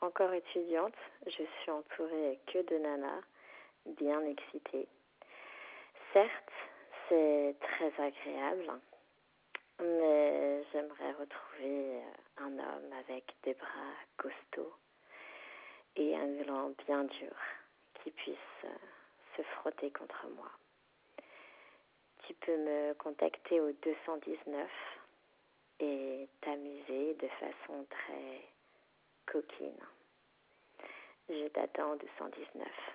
encore étudiante, je suis entourée que de nanas, bien excitées. Certes, c'est très agréable, mais j'aimerais retrouver un homme avec des bras costauds et un gland bien dur qui puisse se frotter contre moi. Tu peux me contacter au 219 et t'amuser de façon très coquine. Je t'attends au 219.